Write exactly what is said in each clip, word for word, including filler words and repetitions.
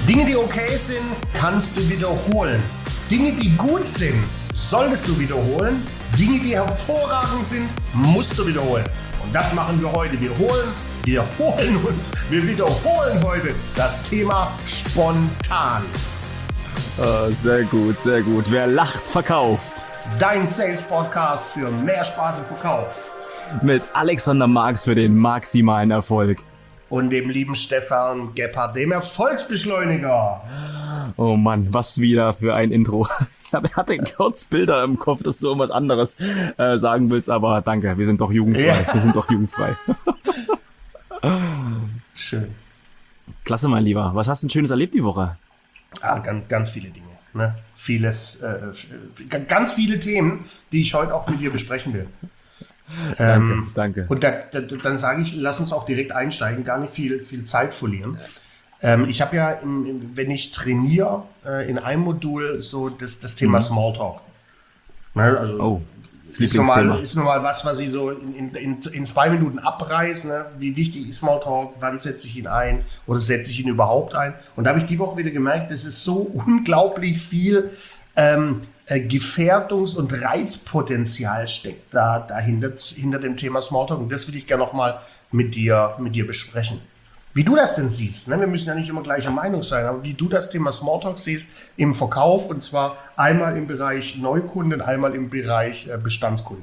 Dinge, die okay sind, kannst du wiederholen. Dinge, die gut sind, solltest du wiederholen. Dinge, die hervorragend sind, musst du wiederholen. Und das machen wir heute. Wir holen, wir holen uns, wir wiederholen heute das Thema spontan. Oh, sehr gut, sehr gut. Wer lacht, verkauft. Dein Sales-Podcast für mehr Spaß im Verkauf. Mit Alexander Marx für den maximalen Erfolg. Und dem lieben Stefan Gebhardt, dem Erfolgsbeschleuniger. Oh Mann, was wieder für ein Intro. Ich hatte kurz Bilder im Kopf, dass du irgendwas anderes äh, sagen willst, aber danke, wir sind doch jugendfrei. Ja. Wir sind doch jugendfrei. Schön. Klasse, mein Lieber. Was hast du denn Schönes erlebt die Woche? Ah, ganz, ganz viele Dinge. Ne? Vieles, äh, ganz viele Themen, die ich heute auch mit dir besprechen will. Danke, ähm, danke. Und da, da, dann sage ich, lass uns auch direkt einsteigen, gar nicht viel, viel Zeit verlieren. Ähm, ich habe ja, in, in, wenn ich trainiere, äh, in einem Modul so das, das Thema mhm. Smalltalk. Ne, also oh, das ist normal, ist normal was, was ich so in, in, in zwei Minuten abreiße. Ne? Wie wichtig ist Smalltalk? Wann setze ich ihn ein? Oder setze ich ihn überhaupt ein? Und da habe ich die Woche wieder gemerkt, es ist so unglaublich viel ähm, Gefährdungs- und Reizpotenzial steckt da dahinter hinter dem Thema Smalltalk. Und das will ich gerne nochmal mit dir, mit dir besprechen. Wie du das denn siehst, ne? Wir müssen ja nicht immer gleicher Meinung sein, aber wie du das Thema Smalltalk siehst im Verkauf, und zwar einmal im Bereich Neukunde und einmal im Bereich äh, Bestandskunde.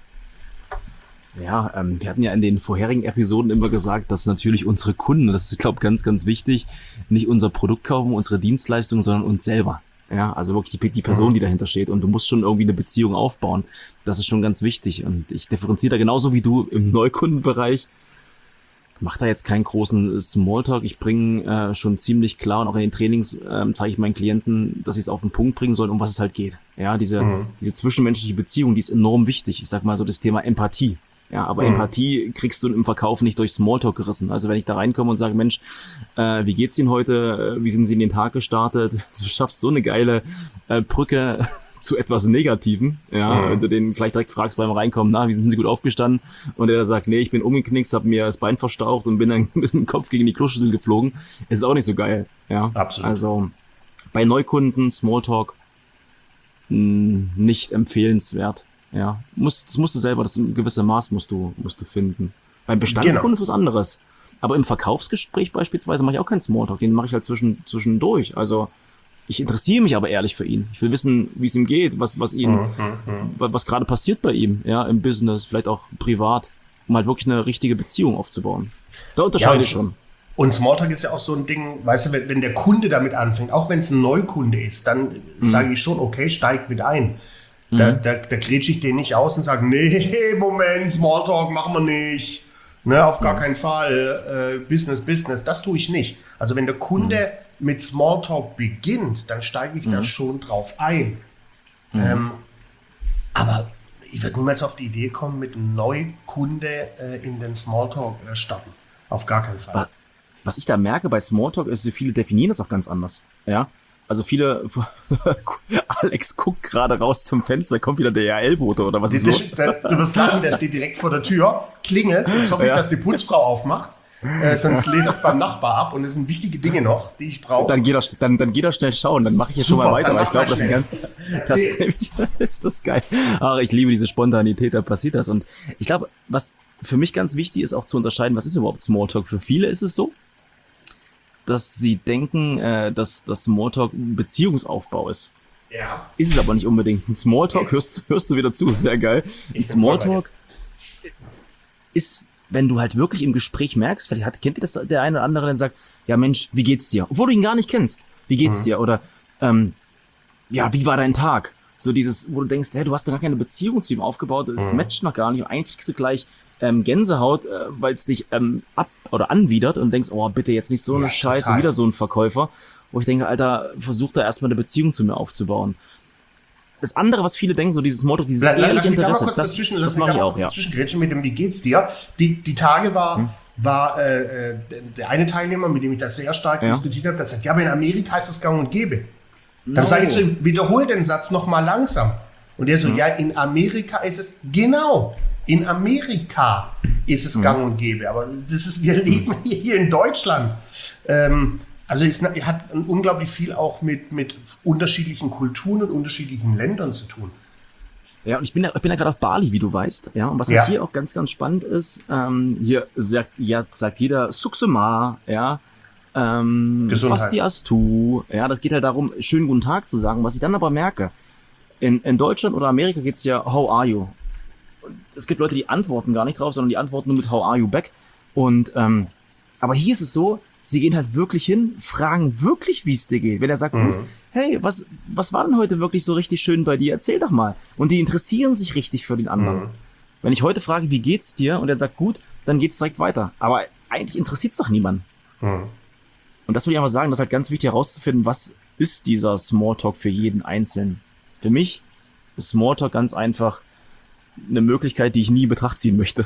Ja, ähm, wir hatten ja in den vorherigen Episoden immer gesagt, dass natürlich unsere Kunden, das ist, glaube ich, ganz, ganz wichtig, nicht unser Produkt kaufen, unsere Dienstleistung, sondern uns selber. Ja, also wirklich die, die Person, die dahinter steht, und du musst schon irgendwie eine Beziehung aufbauen. Das ist schon ganz wichtig, und ich differenziere da genauso wie du im Neukundenbereich. Ich mache da jetzt keinen großen Smalltalk. Ich bringe äh, schon ziemlich klar, und auch in den Trainings äh, zeige ich meinen Klienten, dass sie es auf den Punkt bringen sollen, um was es halt geht. Ja, diese, mhm. diese zwischenmenschliche Beziehung, die ist enorm wichtig. Ich sag mal so das Thema Empathie. Ja, aber mhm. Empathie kriegst du im Verkauf nicht durch Smalltalk gerissen. Also wenn ich da reinkomme und sage, Mensch, äh, wie geht's Ihnen heute? Wie sind Sie in den Tag gestartet? Du schaffst so eine geile äh, Brücke zu etwas Negativem. Ja, mhm. wenn du den gleich direkt fragst beim Reinkommen, na, wie sind Sie gut aufgestanden? Und der sagt, nee, ich bin umgeknickt, habe mir das Bein verstaucht und bin dann mit dem Kopf gegen die Kloschüssel geflogen. Ist auch nicht so geil. Ja, absolut. Also bei Neukunden Smalltalk mh, nicht empfehlenswert. Ja, musst, das musst du selber, das gewisse Maß musst du, musst du finden. Beim Bestandskunden genau. ist was anderes. Aber im Verkaufsgespräch beispielsweise mache ich auch keinen Smalltalk, den mache ich halt zwischen, zwischendurch. Also ich interessiere mich aber ehrlich für ihn. Ich will wissen, wie es ihm geht, was, was ihn, mhm, was, was gerade passiert bei ihm, ja, im Business, vielleicht auch privat, um halt wirklich eine richtige Beziehung aufzubauen. Da unterscheide ja, ich schon. Und Smalltalk ist ja auch so ein Ding, weißt du, wenn, wenn der Kunde damit anfängt, auch wenn es ein Neukunde ist, dann mhm. sage ich schon, okay, steig mit ein. Da, da, da grätsche ich den nicht aus und sage, nee, Moment, Smalltalk machen wir nicht. Ne, auf gar keinen Fall. Äh, Business, Business, das tue ich nicht. Also wenn der Kunde mhm. mit Smalltalk beginnt, dann steige ich mhm. da schon drauf ein. Mhm. Ähm, aber ich würde niemals auf die Idee kommen, mit einem Neukunde äh, in den Smalltalk äh, starten. Auf gar keinen Fall. Was ich da merke bei Smalltalk ist, so viele definieren das auch ganz anders. Ja. Also viele, Alex guckt gerade raus zum Fenster, kommt wieder der D H L-Bote oder was ist der, los? Der, du wirst lachen, der steht direkt vor der Tür, klingelt, jetzt hoffe ich, ja. dass die Putzfrau aufmacht, äh, sonst lädt das beim Nachbar ab, und es sind wichtige Dinge noch, die ich brauche. Dann geht er, dann, dann geht er schnell schauen, dann mache ich jetzt Super, schon mal weiter, weil ich glaube, das, ist, ganz, das ist, nämlich, ist das geil. Ach, ich liebe diese Spontanität, da passiert das, und ich glaube, was für mich ganz wichtig ist, auch zu unterscheiden, was ist überhaupt Smalltalk? Für viele ist es so, dass sie denken, äh, dass das Smalltalk ein Beziehungsaufbau ist. Ja. Ist es aber nicht unbedingt. Ein Smalltalk, hörst, hörst du wieder zu, sehr geil. Ein Smalltalk ist, wenn du halt wirklich im Gespräch merkst, vielleicht hat, kennt ihr das der eine oder andere, der sagt, ja Mensch, wie geht's dir? Obwohl du ihn gar nicht kennst. Wie geht's mhm. dir? Oder, ähm, ja, wie war dein Tag? So dieses, wo du denkst, hey, du hast gar keine Beziehung zu ihm aufgebaut, das mhm. matcht noch gar nicht, und eigentlich kriegst du gleich ähm, Gänsehaut, äh, weil es dich ähm, ab- oder anwidert, und denkst, oh, bitte jetzt nicht so eine ja, Scheiße, total. Wieder so ein Verkäufer, wo ich denke, Alter, versuch da erstmal eine Beziehung zu mir aufzubauen. Das andere, was viele denken, so dieses Motto, dieses La, ehrliche Interesse, da kurz das, dazwischen, das mache ich auch, ja. Dazwischengrätschen mit dem, wie geht's dir? Die, die Tage war, hm. war äh, der eine Teilnehmer, mit dem ich das sehr stark ja. diskutiert habe, der sagt, ja, aber in Amerika ist das gang und gäbe. Dann no. sage ich zu ihm, wiederhol den Satz nochmal langsam. Und er so, hm. ja, in Amerika ist es, genau, in Amerika ist es hm. gang und gäbe. Aber das ist, wir leben hier in Deutschland. Ähm, Also es hat unglaublich viel auch mit, mit unterschiedlichen Kulturen und unterschiedlichen Ländern zu tun. Ja, und ich bin ja, ich bin ja gerade auf Bali, wie du weißt. Ja, und was Ja. halt hier auch ganz, ganz spannend ist, ähm, hier sagt, ja, sagt jeder Suksema, ja, ähm, Gesundheit. Swastiastu, ja, das geht halt darum, schönen guten Tag zu sagen. Was ich dann aber merke, in, in Deutschland oder Amerika geht's ja, how are you? Es gibt Leute, die antworten gar nicht drauf, sondern die antworten nur mit how are you back. Und, ähm, aber hier ist es so, sie gehen halt wirklich hin, fragen wirklich, wie es dir geht. Wenn er sagt, Mhm. gut, hey, was, was war denn heute wirklich so richtig schön bei dir? Erzähl doch mal. Und die interessieren sich richtig für den anderen. Mhm. Wenn ich heute frage, wie geht's dir? Und er sagt, gut, dann geht's direkt weiter. Aber eigentlich interessiert's doch niemanden. Mhm. Und das will ich einfach sagen, das ist halt ganz wichtig herauszufinden, was ist dieser Smalltalk für jeden Einzelnen. Für mich ist Smalltalk ganz einfach eine Möglichkeit, die ich nie in Betracht ziehen möchte.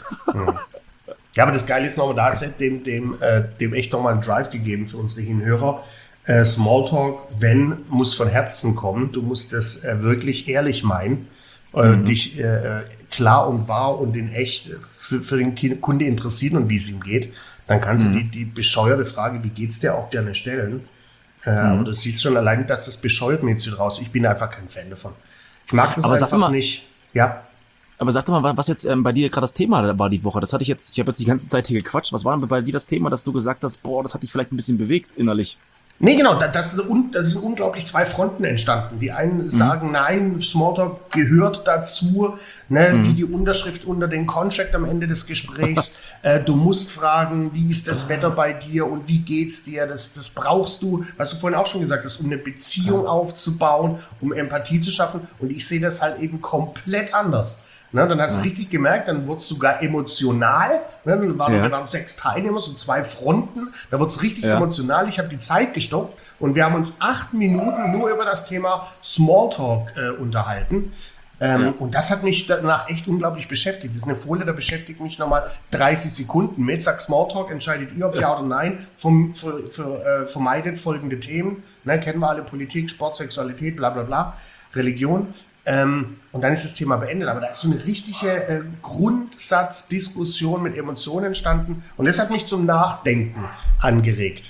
Ja, aber das Geile ist nochmal, da ist dem, dem, äh, dem echt nochmal einen Drive gegeben für unsere Hinhörer. Äh, Smalltalk, wenn, muss von Herzen kommen. Du musst das äh, wirklich ehrlich meinen, äh, mhm. dich äh, klar und wahr und in echt für, für den Kunde interessieren und wie es ihm geht. Dann kannst mhm. du die, die bescheuerte Frage, wie geht's dir, auch gerne stellen. Äh, mhm. Aber du siehst schon allein, dass das bescheuert mir jetzt wieder raus. Ich bin einfach kein Fan davon. Ich mag das aber einfach sag mal, nicht. Ja. Aber sag doch mal, was jetzt ähm, bei dir gerade das Thema war die Woche. Das hatte ich jetzt, ich habe jetzt die ganze Zeit hier gequatscht. Was war denn bei dir das Thema, dass du gesagt hast, boah, das hat dich vielleicht ein bisschen bewegt innerlich? Nee, genau, da- das, ist, un- das sind unglaublich zwei Fronten entstanden. Die einen sagen, nein, Smalltalk gehört dazu, ne, wie die Unterschrift unter den Contract am Ende des Gesprächs. äh, du musst fragen, wie ist das Wetter bei dir und wie geht's dir? Das, das brauchst du, was du vorhin auch schon gesagt hast, um eine Beziehung aufzubauen, um Empathie zu schaffen. Und ich sehe das halt eben komplett anders. Ne, dann hast du richtig gemerkt, dann wurde es sogar emotional. Ne, dann waren, Ja. wir waren sechs Teilnehmer, so zwei Fronten. Da wurde es richtig Ja. emotional. Ich habe die Zeit gestoppt und wir haben uns acht Minuten nur über das Thema Smalltalk äh, unterhalten. Ähm, Ja. Und das hat mich danach echt unglaublich beschäftigt. Das ist eine Folie, da beschäftigt mich nochmal dreißig Sekunden mit. Sag Smalltalk, entscheidet ihr, ob ja oder nein. Vom, für, für, äh, vermeidet folgende Themen. Ne, kennen wir alle: Politik, Sport, Sexualität, bla bla bla, Religion. Ähm, und dann ist das Thema beendet. Aber da ist so eine richtige äh, Grundsatzdiskussion mit Emotionen entstanden. Und das hat mich zum Nachdenken angeregt.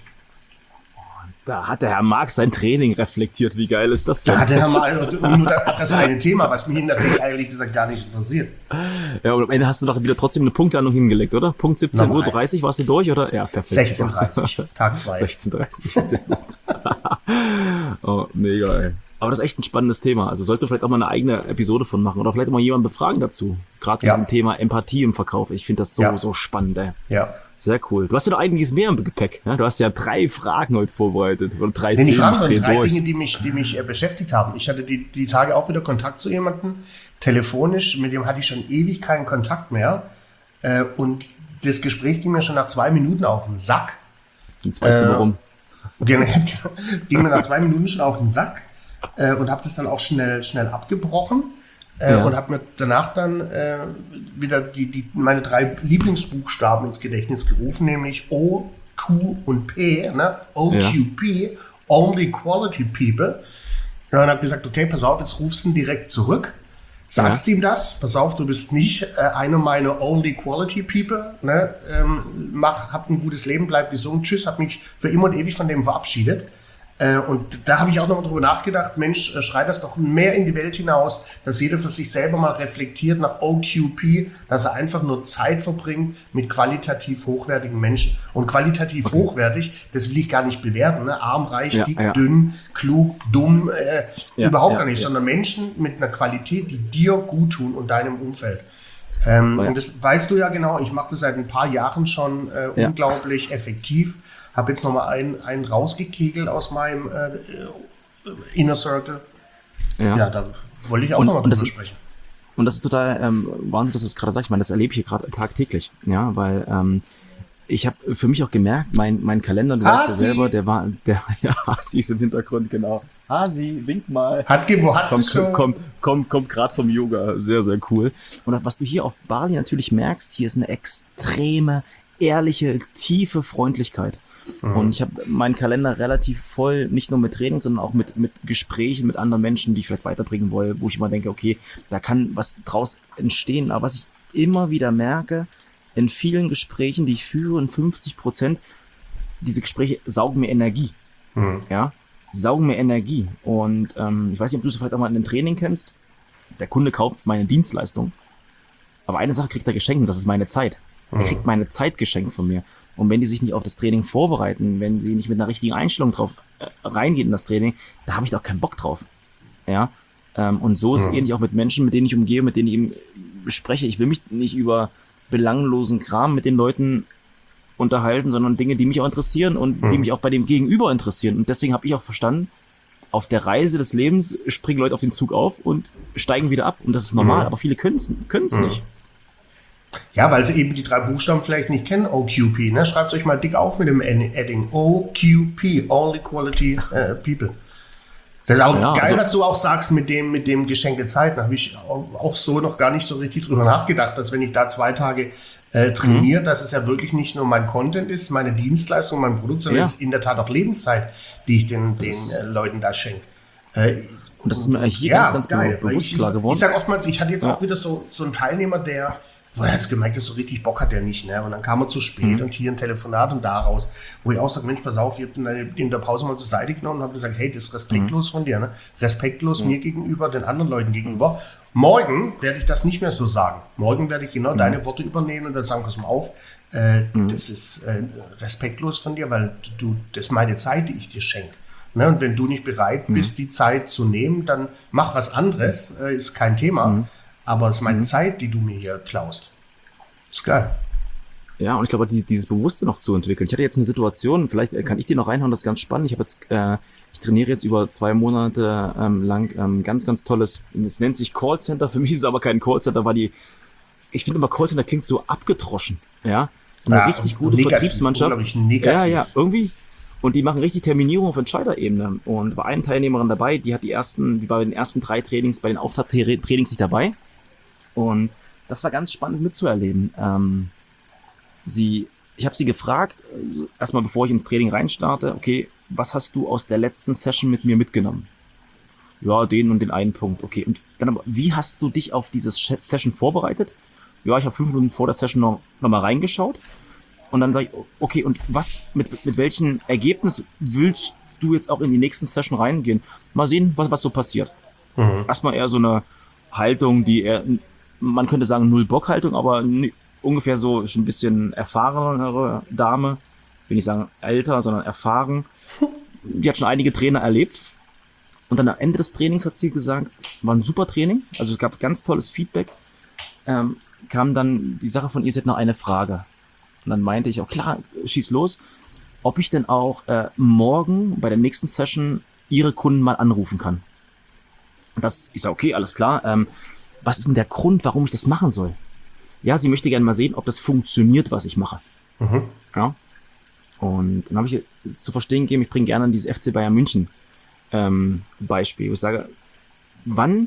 Da hat der Herr Marx sein Training reflektiert. Wie geil ist das denn? Da hatte er mal nur das eine Thema, was mich in der Regel ehrlich gesagt gar nicht interessiert. Ja, und am Ende hast du doch wieder trotzdem eine Punktelandung hingelegt, oder? Punkt siebzehn Uhr Normal. dreißig warst du durch, oder? Ja, perfekt. sechzehn Uhr dreißig, Tag zwei. sechzehn Uhr dreißig, sehr gut. Oh, mega, ey. Aber das ist echt ein spannendes Thema. Also sollten wir vielleicht auch mal eine eigene Episode von machen oder vielleicht auch mal jemanden befragen dazu. Gerade zu Ja. diesem Thema Empathie im Verkauf. Ich finde das so, Ja. so spannend, ey. Ja. Sehr cool. Du hast ja noch einiges mehr im Gepäck. Ne? Du hast ja drei Fragen heute vorbereitet. Oder drei Nee, die Themen. Fragen Ich waren dreh drei durch. Dinge, die mich, die mich äh, beschäftigt haben. Ich hatte die, die Tage auch wieder Kontakt zu jemandem, telefonisch, mit dem hatte ich schon ewig keinen Kontakt mehr. Äh, und das Gespräch ging mir schon nach zwei Minuten auf den Sack. Jetzt weißt Äh, du warum. Ging ging mir nach zwei Minuten schon auf den Sack äh, und habe das dann auch schnell, schnell abgebrochen. Äh, Ja. Und habe mir danach dann äh, wieder die, die, meine drei Lieblingsbuchstaben ins Gedächtnis gerufen, nämlich O, Q und P, ne? O Q P, Only Quality People. Ja, und habe gesagt, okay, pass auf, jetzt rufst du ihn direkt zurück. Sagst ihm das, pass auf, du bist nicht äh, einer meiner Only Quality People. Ne? Ähm, mach, hab ein gutes Leben, bleib gesund, tschüss, hab mich für immer und ewig von dem verabschiedet. Äh, und da habe ich auch nochmal drüber nachgedacht, Mensch, äh, schrei das doch mehr in die Welt hinaus, dass jeder für sich selber mal reflektiert nach O Q P, dass er einfach nur Zeit verbringt mit qualitativ hochwertigen Menschen. Und qualitativ Okay. hochwertig, das will ich gar nicht bewerten, ne? Arm, reich, Ja, dick, ja. dünn, klug, dumm, äh, Ja, überhaupt ja, gar nicht, ja. sondern Menschen mit einer Qualität, die dir gut tun und deinem Umfeld. Ähm, Ja. Und das weißt du ja genau, ich mache das seit ein paar Jahren schon äh, Ja. unglaublich effektiv. Habe jetzt nochmal einen, einen rausgekegelt aus meinem äh, Inner Circle. Ja. Ja, da wollte ich auch Und- nochmal und das drüber ist- sprechen. Und das ist total ähm, Wahnsinn, dass du es gerade sagst. Ich meine, das erlebe ich hier gerade tagtäglich. Ja, weil ähm, ich habe für mich auch gemerkt, mein, mein Kalender, du weißt ja Hasi! selber, der war, der, ja, Hasi ist im Hintergrund, genau. Hasi, wink mal. Hat ge- wo hat sie Kommt, schon? kommt, kommt, kommt gerade vom Yoga. Sehr, sehr cool. Und was du hier auf Bali natürlich merkst, hier ist eine extreme, ehrliche, tiefe Freundlichkeit. Und ich habe meinen Kalender relativ voll, nicht nur mit Training, sondern auch mit, mit Gesprächen mit anderen Menschen, die ich vielleicht weiterbringen will, wo ich immer denke, okay, da kann was draus entstehen. Aber was ich immer wieder merke, in vielen Gesprächen, die ich führe, in fünfzig Prozent, diese Gespräche saugen mir Energie. Mhm. Ja, saugen mir Energie. Und ähm, ich weiß nicht, ob du es vielleicht auch mal in einem Training kennst. Der Kunde kauft meine Dienstleistung, aber eine Sache kriegt er geschenkt und das ist meine Zeit. Er mhm. kriegt meine Zeit geschenkt von mir. Und wenn die sich nicht auf das Training vorbereiten, wenn sie nicht mit einer richtigen Einstellung drauf äh, reingehen in das Training, da habe ich doch keinen Bock drauf. Ja, ähm, und so ist es mhm. ähnlich auch mit Menschen, mit denen ich umgehe, mit denen ich eben spreche. Ich will mich nicht über belanglosen Kram mit den Leuten unterhalten, sondern Dinge, die mich auch interessieren und mhm. die mich auch bei dem Gegenüber interessieren. Und deswegen habe ich auch verstanden, auf der Reise des Lebens springen Leute auf den Zug auf und steigen wieder ab. Und das ist normal, mhm. aber viele können es mhm. nicht. Ja, weil sie eben die drei Buchstaben vielleicht nicht kennen, O Q P. Ne? Schreibt es euch mal dick auf mit dem Adding. O Q P, Only Quality uh, People. Das ist auch ja, geil, also, was du auch sagst mit dem, mit dem geschenkte Zeit. Da habe ich auch, auch so noch gar nicht so richtig drüber nachgedacht, dass wenn ich da zwei Tage äh, trainiere, mhm. dass es ja wirklich nicht nur mein Content ist, meine Dienstleistung, mein Produkt, sondern ja. es ist in der Tat auch Lebenszeit, die ich den, den äh, Leuten da schenke. Äh, und das ist mir hier ja, ganz, ganz geil. bewusst ich, klar geworden. Ich sage oftmals, ich hatte jetzt ja. auch wieder so, so einen Teilnehmer, der wo er jetzt gemerkt, dass so richtig Bock hat er nicht, ne? Und dann kam er zu spät mhm. und hier ein Telefonat und daraus, wo ich auch sage, Mensch, pass auf, ich habe ihn in der Pause mal zur Seite genommen und habe gesagt, hey, das ist respektlos mhm. von dir, ne? Respektlos mhm. mir gegenüber, den anderen Leuten gegenüber. Morgen werde ich das nicht mehr so sagen. Morgen werde ich genau mhm. deine Worte übernehmen und dann sagen, pass mal auf, äh, mhm. das ist äh, respektlos von dir, weil du, das ist meine Zeit, die ich dir schenke. Ne? Und wenn du nicht bereit mhm. bist, die Zeit zu nehmen, dann mach was anderes, äh, ist kein Thema. Mhm. Aber es ist meine mhm. Zeit, die du mir hier klaust. Ist geil. Ja, und ich glaube, dieses Bewusste noch zu entwickeln. Ich hatte jetzt eine Situation, vielleicht kann ich dir noch reinhauen, das ist ganz spannend. Ich habe jetzt, äh, ich trainiere jetzt über zwei Monate ähm, lang ähm, ganz, ganz tolles, es nennt sich Callcenter. Für mich ist es aber kein Callcenter, weil die, ich finde immer Callcenter klingt so abgedroschen. Ja, das ist eine ja, richtig gute negativ, Vertriebsmannschaft. Ich, ja, ja, irgendwie. Und die machen richtig Terminierung auf Entscheiderebene. Und war eine Teilnehmerin dabei, die hat die ersten, die war bei den ersten drei Trainings, bei den Auftakttrainings nicht dabei. Und das war ganz spannend mitzuerleben. Ähm, sie, ich habe sie gefragt, also erstmal bevor ich ins Training reinstarte, okay, was hast du aus der letzten Session mit mir mitgenommen? Ja, den und den einen Punkt, okay. Und dann aber, wie hast du dich auf diese Session vorbereitet? Ja, ich habe fünf Minuten vor der Session noch, noch mal reingeschaut. Und dann sage ich, okay, und was, mit, mit welchem Ergebnis willst du jetzt auch in die nächsten Session reingehen? Mal sehen, was, was so passiert. Mhm. Erstmal eher so eine Haltung, die eher, man könnte sagen Null-Bock-Haltung, aber n- ungefähr so schon ein bisschen erfahrenere Dame, will nicht sagen älter, sondern erfahren. Die hat schon einige Trainer erlebt. Und dann am Ende des Trainings hat sie gesagt, war ein super Training, also es gab ganz tolles Feedback. Ähm, kam dann die Sache von ihr, sie hat noch eine Frage. Und dann meinte ich, auch klar, schieß los, ob ich denn auch äh, morgen bei der nächsten Session ihre Kunden mal anrufen kann. Und das, ich sage, okay, alles klar, ähm, was ist denn der Grund, warum ich das machen soll? Ja, sie möchte gerne mal sehen, ob das funktioniert, was ich mache. Mhm. Ja. Und dann habe ich zu verstehen gegeben, ich bringe gerne dieses F C Bayern München ähm, Beispiel. Ich sage, wann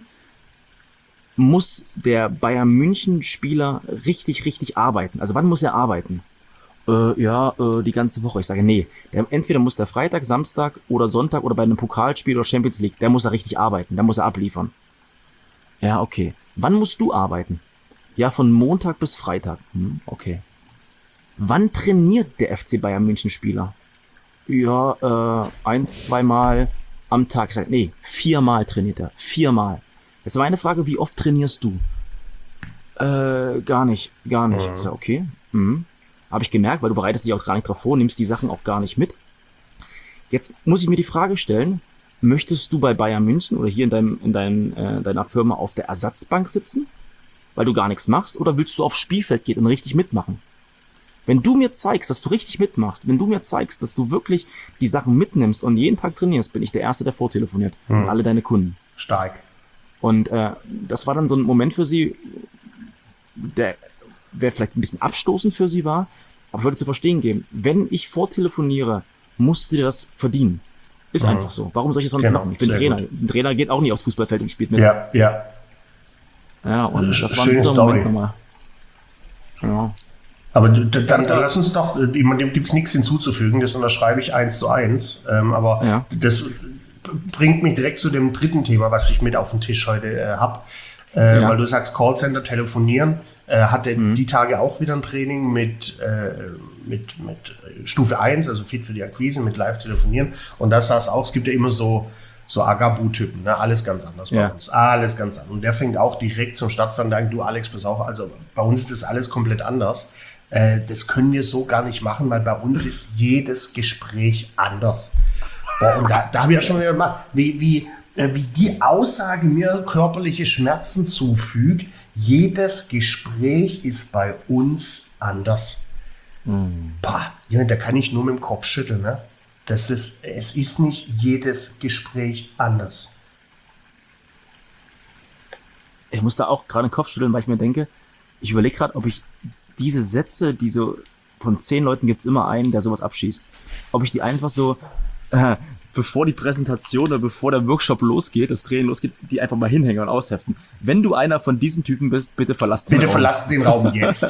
muss der Bayern München Spieler richtig, richtig arbeiten? Also wann muss er arbeiten? Äh, ja, äh, die ganze Woche. Ich sage, nee, der, entweder muss der Freitag, Samstag oder Sonntag oder bei einem Pokalspiel oder Champions League, der muss er richtig arbeiten, da muss er abliefern. Ja, okay. Wann musst du arbeiten? Ja, von Montag bis Freitag. Hm, okay. Wann trainiert der F C Bayern München Spieler? Ja, äh, eins, zweimal am Tag. Ich sage, nee, viermal trainiert er. Viermal. Jetzt war meine Frage, wie oft trainierst du? Äh, gar nicht, gar nicht. Mhm. Ich sage, okay. Mhm. Habe ich gemerkt, weil du bereitest dich auch gar nicht drauf vor, nimmst die Sachen auch gar nicht mit. Jetzt muss ich mir die Frage stellen, möchtest du bei Bayern München oder hier in, deinem, in deinem, äh, deiner Firma auf der Ersatzbank sitzen, weil du gar nichts machst, oder willst du aufs Spielfeld gehen und richtig mitmachen? Wenn du mir zeigst, dass du richtig mitmachst, wenn du mir zeigst, dass du wirklich die Sachen mitnimmst und jeden Tag trainierst, bin ich der Erste, der vortelefoniert. Hm. Und alle deine Kunden. Stark. Und äh, das war dann so ein Moment für sie, der, der vielleicht ein bisschen abstoßend für sie war, aber ich wollte zu verstehen geben, wenn ich vortelefoniere, musst du dir das verdienen. Ist mhm. einfach so. Warum soll ich es sonst genau, machen? Ich bin Trainer. Gut. Ein Trainer geht auch nicht aufs Fußballfeld und spielt mit. Ja, ja. Ja, und das, das war ein guter Moment nochmal. Ja. Aber dann, dann, dann lass uns doch, dem gibt es nichts hinzuzufügen, das unterschreibe ich eins zu eins. Ähm, aber ja. das bringt mich direkt zu dem dritten Thema, was ich mit auf dem Tisch heute äh, habe. Äh, ja. Weil du sagst Callcenter, telefonieren. äh, hatte mhm. die Tage auch wieder ein Training mit, äh, mit, mit Stufe eins, also Fit für die Akquise, mit Live-Telefonieren. Und da saß auch, es gibt ja immer so, so Agabu-Typen, ne? Alles ganz anders bei ja. uns. Alles ganz anders. Und der fängt auch direkt zum Start an, du Alex, pass auf, also bei uns ist das alles komplett anders. Äh, das können wir so gar nicht machen, weil bei uns ist jedes Gespräch anders. Boah, und da, da habe ich ja schon wieder gemacht, wie, wie, äh, wie die Aussage mir körperliche Schmerzen zufügt. Jedes Gespräch ist bei uns anders. Mhm. Boah, ja, da kann ich nur mit dem Kopf schütteln. Ne? Das ist, es ist nicht jedes Gespräch anders. Ich muss da auch gerade den Kopf schütteln, weil ich mir denke, ich überlege gerade, ob ich diese Sätze, die so von zehn Leuten gibt es immer einen, der sowas abschießt, ob ich die einfach so, äh, bevor die Präsentation oder bevor der Workshop losgeht, das Training losgeht, die einfach mal hinhängen und ausheften. Wenn du einer von diesen Typen bist, bitte verlass den bitte Raum. verlass den Raum jetzt.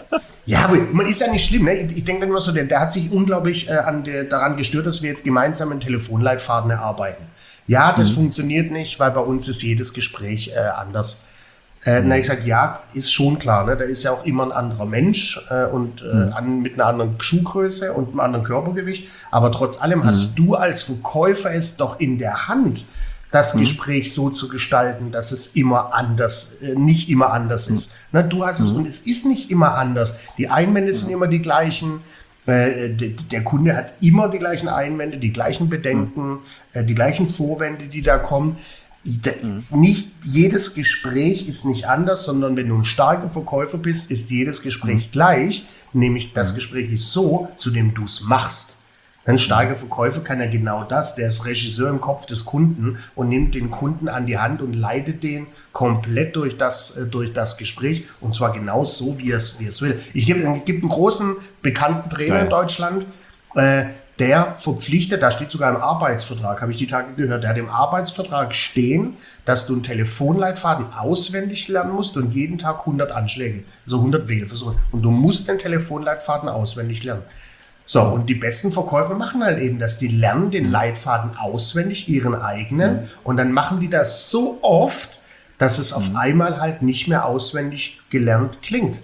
Ja, aber man ist ja nicht schlimm. Ne? Ich, ich denke dann immer so, der, der hat sich unglaublich äh, an der, daran gestört, dass wir jetzt gemeinsam einen Telefonleitfaden erarbeiten. Ja, das mhm. funktioniert nicht, weil bei uns ist jedes Gespräch äh, anders. Äh, mhm. Na, ich sag, ja, ist schon klar. Ne? Da ist ja auch immer ein anderer Mensch äh, und äh, mhm. an, mit einer anderen Schuhgröße und einem anderen Körpergewicht. Aber trotz allem mhm. hast du als Verkäufer es doch in der Hand, das mhm. Gespräch so zu gestalten, dass es immer anders, äh, nicht immer anders mhm. ist. Ne? Du hast es mhm. und es ist nicht immer anders. Die Einwände mhm. sind immer die gleichen. Äh, der, der Kunde hat immer die gleichen Einwände, die gleichen Bedenken, mhm. äh, die gleichen Vorwände, die da kommen. Mhm. Nicht jedes Gespräch ist nicht anders, sondern wenn du ein starker Verkäufer bist, ist jedes Gespräch mhm. gleich, nämlich das mhm. Gespräch ist so, zu dem du es machst. Ein starker Verkäufer kann ja genau das, der ist Regisseur im Kopf des Kunden und nimmt den Kunden an die Hand und leitet den komplett durch das, äh, durch das Gespräch und zwar genau so, wie er es wie er es will. Ich gebe geb einen großen, bekannten Trainer Geil. in Deutschland, äh, der verpflichtet, da steht sogar im Arbeitsvertrag, habe ich die Tage gehört, der hat im Arbeitsvertrag stehen, dass du einen Telefonleitfaden auswendig lernen musst und jeden Tag hundert Anschläge, also hundert Wählversuche. Und du musst den Telefonleitfaden auswendig lernen. So, und die besten Verkäufer machen halt eben das, die lernen den Leitfaden auswendig, ihren eigenen, mhm. und dann machen die das so oft, dass es auf mhm. einmal halt nicht mehr auswendig gelernt klingt.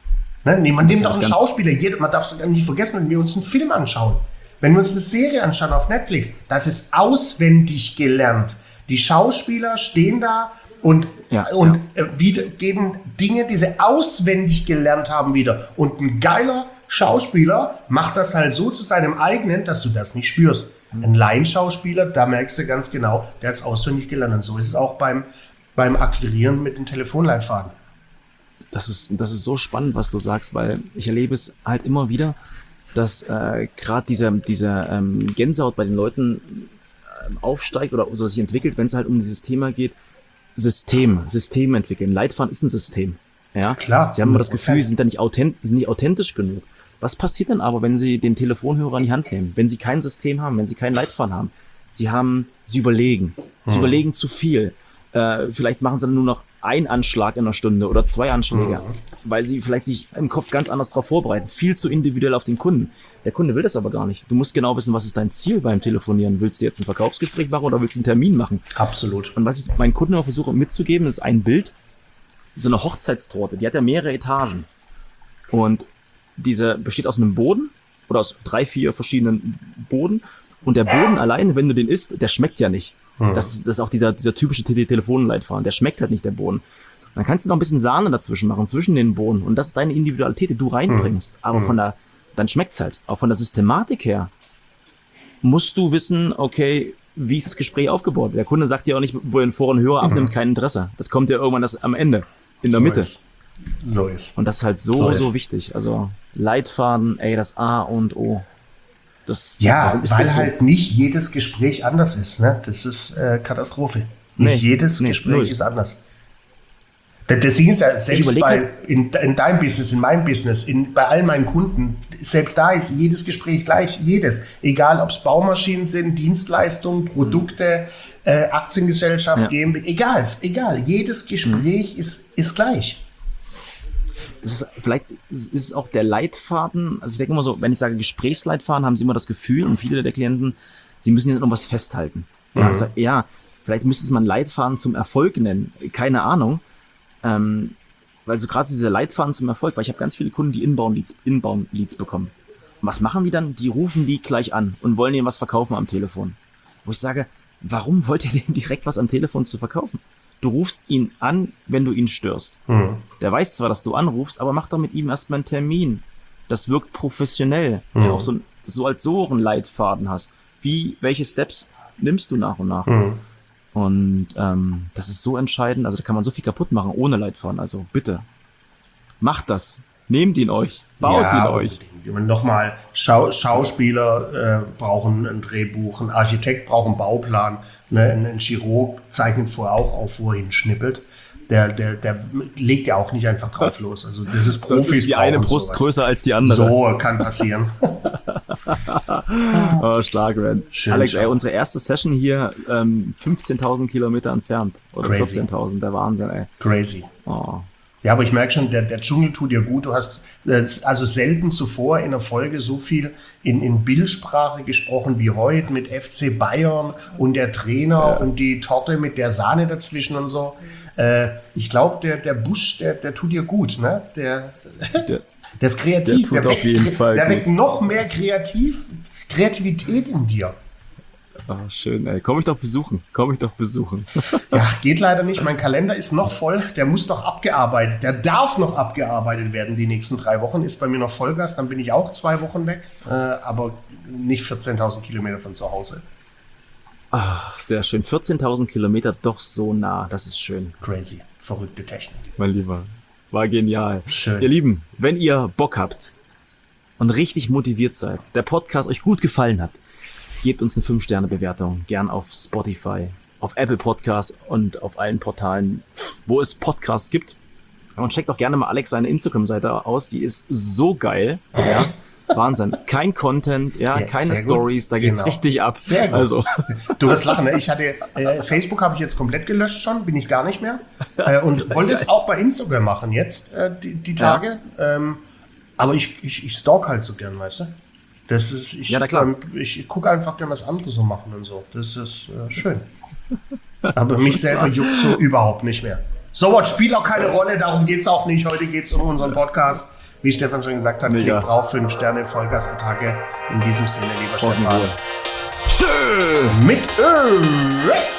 Ne? Man nimmt doch einen Schauspieler, jeder, man darf es nicht vergessen, wenn wir uns einen Film anschauen. Wenn wir uns eine Serie anschauen auf Netflix, das ist auswendig gelernt. Die Schauspieler stehen da und, ja, und ja. wieder geben Dinge, die sie auswendig gelernt haben, wieder. Und ein geiler Schauspieler macht das halt so zu seinem eigenen, dass du das nicht spürst. Mhm. Ein Laienschauspieler, da merkst du ganz genau, der hat es auswendig gelernt. Und so ist es auch beim, beim Akquirieren mit dem Telefonleitfaden. Das ist, das ist so spannend, was du sagst, weil ich erlebe es halt immer wieder, dass äh, gerade dieser, dieser ähm, Gänsehaut bei den Leuten äh, aufsteigt oder, oder sich entwickelt, wenn es halt um dieses Thema geht, System, System entwickeln. Leitfaden ist ein System. Ja, klar. Sie haben immer das Gefühl, sie sind da nicht authentisch, sind nicht authentisch genug. Was passiert denn aber, wenn Sie den Telefonhörer in die Hand nehmen? Wenn Sie kein System haben, wenn Sie keinen Leitfaden haben? Sie haben, Sie überlegen. Sie hm. überlegen zu viel. Äh, vielleicht machen Sie dann nur noch einen Anschlag in einer Stunde oder zwei Anschläge, hm. weil Sie vielleicht sich im Kopf ganz anders darauf vorbereiten. Viel zu individuell auf den Kunden. Der Kunde will das aber gar nicht. Du musst genau wissen, was ist dein Ziel beim Telefonieren? Willst du jetzt ein Verkaufsgespräch machen oder willst du einen Termin machen? Absolut. Und was ich meinen Kunden immer versuche mitzugeben, ist ein Bild, so eine Hochzeitstorte, die hat ja mehrere Etagen. Und diese besteht aus einem Boden oder aus drei, vier verschiedenen Boden. Und der Boden alleine, wenn du den isst, der schmeckt ja nicht. Hm. Das ist, das ist auch dieser, dieser typische Telefonleitfaden. Der schmeckt halt nicht, der Boden. Dann kannst du noch ein bisschen Sahne dazwischen machen, zwischen den Boden. Und das ist deine Individualität, die du reinbringst. Hm. Aber von der, dann schmeckt's halt. Auch von der Systematik her musst du wissen, okay, wie ist das Gespräch aufgebaut? Der Kunde sagt dir auch nicht, wo er den Vor- und Hörer abnimmt, mhm. kein Interesse. Das kommt ja irgendwann das am Ende, in der so Mitte. Ist. So ist. Und das ist halt so, so, so wichtig. Also Leitfaden, ey, das A und O. Das, ja, ist weil das so? halt nicht jedes Gespräch anders ist. Ne? Das ist äh, Katastrophe. Nicht nee, jedes nee, Gespräch null. ist anders. Das Ding ist ja, selbst bei, in, in deinem Business, in meinem Business, in, bei all meinen Kunden, selbst da ist jedes Gespräch gleich, jedes. Egal, ob es Baumaschinen sind, Dienstleistungen, Produkte, äh, Aktiengesellschaft, ja. GmbH, egal, egal. Jedes Gespräch mhm. ist, ist gleich. Das ist, vielleicht ist es auch der Leitfaden, also ich denke immer so, wenn ich sage Gesprächsleitfaden, haben sie immer das Gefühl, und viele der Klienten, sie müssen jetzt noch was festhalten. Mhm. Ja, sage, ja, vielleicht müsste es mal einen Leitfaden zum Erfolg nennen, keine Ahnung. Ähm, weil so gerade diese Leitfaden zum Erfolg, weil ich habe ganz viele Kunden, die Inbound-Leads, Inbound-Leads bekommen. Und was machen die dann? Die rufen die gleich an und wollen ihnen was verkaufen am Telefon. Wo ich sage, warum wollt ihr denn direkt was am Telefon zu verkaufen? Du rufst ihn an, wenn du ihn störst. Mhm. Der weiß zwar, dass du anrufst, aber mach doch mit ihm erstmal einen Termin. Das wirkt professionell. Mhm. Ja, auch so, so als so einen Leitfaden hast. Wie, welche Steps nimmst du nach und nach? Mhm. Und ähm, das ist so entscheidend. Also da kann man so viel kaputt machen ohne Leitfaden. Also bitte, macht das. Nehmt ihn euch. Baut ja, ihn euch. Nochmal, Schau- Schauspieler äh, brauchen ein Drehbuch, ein Architekt braucht einen Bauplan, ne? ein, ein Chirurg zeichnet vorher auch auf, wo er hinschnippelt. Der, der, der legt ja auch nicht einfach drauf los. Also das ist Profis. Sonst ist die eine Brust sowas. Größer als die andere. So kann passieren. Oh, stark, man. Schön, Alex, ey, unsere erste Session hier ähm, fünfzehntausend Kilometer entfernt. Oder vierzehntausend, der Wahnsinn, ey. Crazy. Oh. Ja, aber ich merke schon, der, der Dschungel tut dir gut. Du hast äh, also selten zuvor in der Folge so viel in, in Bildsprache gesprochen wie heute mit F C Bayern und der Trainer ja. und die Torte mit der Sahne dazwischen und so. Äh, ich glaube, der, der Busch, der, der tut dir gut, ne? Der, der, der ist kreativ. Der tut der auf jeden Fall Der gut. weckt noch mehr Kreativ, Kreativität in dir. Oh, schön, ey. Komm ich doch besuchen. Komm ich doch besuchen. Ja, geht leider nicht. Mein Kalender ist noch voll. Der muss doch abgearbeitet. Der darf noch abgearbeitet werden. Die nächsten drei Wochen ist bei mir noch Vollgas. Dann bin ich auch zwei Wochen weg. Äh, aber nicht vierzehntausend Kilometer von zu Hause. Ach, sehr schön. vierzehntausend Kilometer doch so nah. Das ist schön. Crazy. Verrückte Technik. Mein Lieber. War genial. Schön. Ihr Lieben, wenn ihr Bock habt und richtig motiviert seid, der Podcast euch gut gefallen hat, gebt uns eine fünf Sterne Bewertung, gern auf Spotify, auf Apple Podcasts und auf allen Portalen, wo es Podcasts gibt. Und checkt auch gerne mal Alex seine Instagram-Seite aus, die ist so geil. Ja, Wahnsinn. Kein Content, ja, ja keine Stories, da geht's genau. richtig ab. Sehr gut. Also. Du wirst lachen, ne? Ich hatte, äh, Facebook habe ich jetzt komplett gelöscht schon, bin ich gar nicht mehr. Äh, und wollte es auch bei Instagram machen jetzt, äh, die, die Tage. Ja. Ähm, aber ich, ich, ich stalk halt so gern, weißt du? Das ist, ich, ja, na klar. Ähm, ich, ich gucke einfach gerne, was andere so machen und so. Das ist äh, schön. Aber mich selber juckt so überhaupt nicht mehr. So was spielt auch keine Rolle, darum geht es auch nicht. Heute geht es um unseren Podcast. Wie Stefan schon gesagt hat, klickt drauf, fünf Sterne, Vollgasattacke. In diesem Sinne, lieber Stefan. Schön! Mit Ö!